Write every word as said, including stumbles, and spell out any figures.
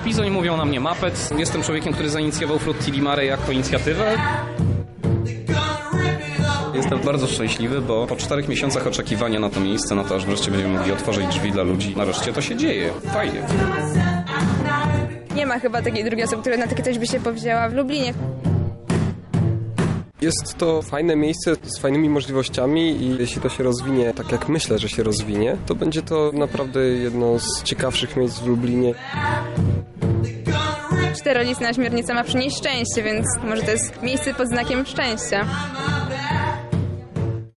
PiS, oni mówią na mnie Muppet. Jestem człowiekiem, który zainicjował Frutti di Mare jako inicjatywę. Jestem bardzo szczęśliwy, bo po czterech miesiącach oczekiwania na to miejsce, na to, aż wreszcie będziemy mogli otworzyć drzwi dla ludzi, nareszcie to się dzieje. Fajnie. Nie ma chyba takiej drugiej osoby, która na takie coś by się powzięła w Lublinie. Jest to fajne miejsce z fajnymi możliwościami i jeśli to się rozwinie tak jak myślę, że się rozwinie, to będzie to naprawdę jedno z ciekawszych miejsc w Lublinie. Czterolisna śmiernica ma przynieść szczęście, więc może to jest miejsce pod znakiem szczęścia.